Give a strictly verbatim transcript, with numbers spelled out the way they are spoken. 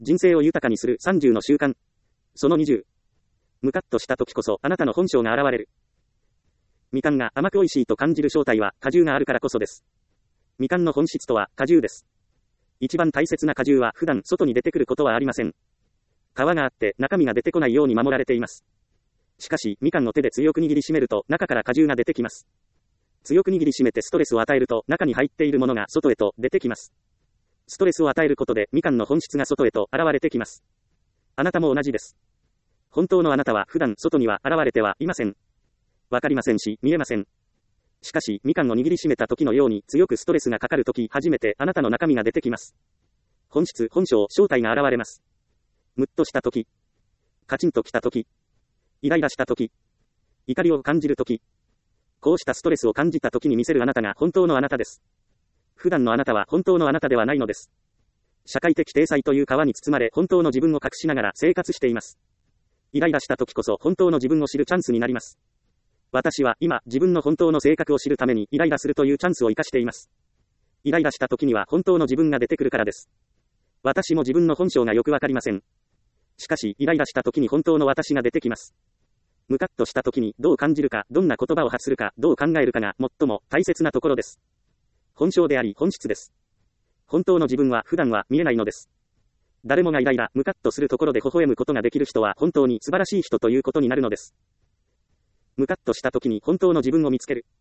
人生を豊かにするさんじゅうの習慣。そのにじゅう。ムカッとした時こそあなたの本性が現れる。みかんが甘く美味しいと感じる正体は果汁があるからこそです。みかんの本質とは果汁です。一番大切な果汁は普段外に出てくることはありません。皮があって中身が出てこないように守られています。しかし、みかんの手で強く握りしめると中から果汁が出てきます。強く握りしめてストレスを与えると中に入っているものが外へと出てきます。ストレスを与えることでみかんの本質が外へと現れてきます。あなたも同じです。本当のあなたは普段外には現れてはいません。わかりませんし、見えません。しかし、みかんを握りしめた時のように強くストレスがかかる時、初めてあなたの中身が出てきます。本質、本性、正体が現れます。むっとした時、カチンときた時、イライラした時、怒りを感じる時、こうしたストレスを感じた時に見せるあなたが本当のあなたです。普段のあなたは本当のあなたではないのです。社会的体裁という皮に包まれ本当の自分を隠しながら生活しています。イライラした時こそ本当の自分を知るチャンスになります。私は今自分の本当の性格を知るためにイライラするというチャンスを生かしています。イライラした時には本当の自分が出てくるからです。私も自分の本性がよくわかりません。しかしイライラした時に本当の私が出てきます。ムカッとした時にどう感じるか、どんな言葉を発するか、どう考えるかが最も大切なところです。本性であり本質です。本当の自分は普段は見えないのです。誰もがイライラ、ムカッとするところで微笑むことができる人は本当に素晴らしい人ということになるのです。ムカッとした時に本当の自分を見つける。